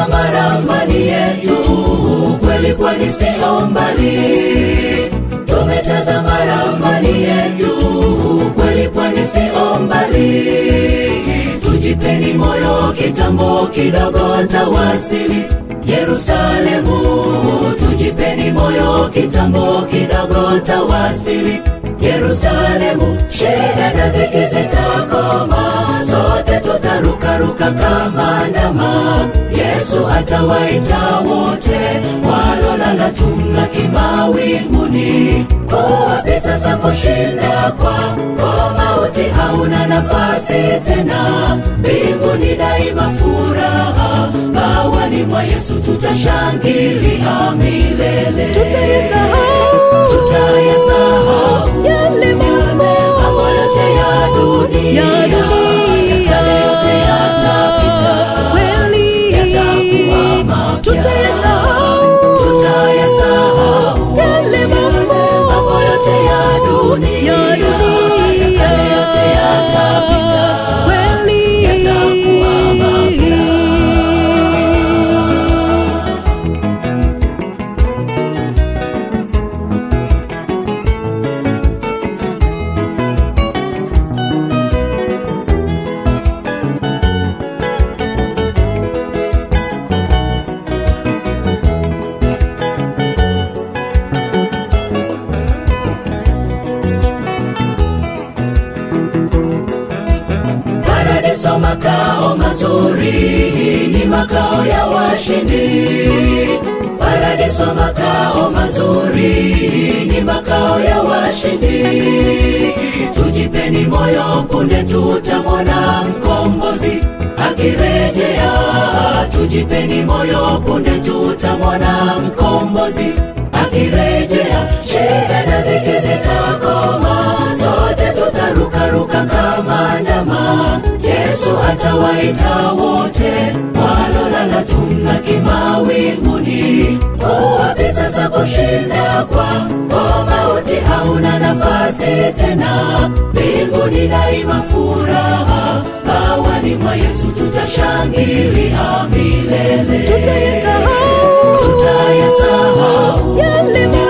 tumetazama ramani yetu, kweli pwani sio mbali. Tumetazama ramani yetu, kweli pwani sio mbali. Tujipeni moyo, kitambo kidogo tawasili Yerusalemu. Tujipeni moyo, kitambo kidogo tawasili Yerusalemu. Shida na dhiki zitakoma, sote tutarukaruka kama ndama. Yesu atawaita wote walolala tumlaki mawinguni. Wapi sasa kushinda kwa mauti, hauna nafasi tena. Mbinguni daima furaha, bawani mwa Yesu tutashangilia milele. Tutayasahau yale mambo yote ya dunia, yale yote yatapita, kweli yatakuwa mapya. Tutayasahau yale mambo yote ya dunia, yale yote yatapita, kweli yatakuwa mapya. Paradiso makao mazuri, ni makao ya washindi. Paradiso makao mazuri, ni makao ya washindi. Tujipeni moyo, punde tutamwona mkombozi akirejea. Tujipeni moyo, punde tutamwona mkombozi akirejea. Shida na dhiki zitakoma, sote tutarukaruka kama ndama. Yesu atawaita wote walolala tumlaki mawinguni. Wapi sasa kushinda kwa mauti, hauna nafasi tena. Mbinguni daima furaha, bawani mwa Yesu tutashangilia milele. Tutayasahau yale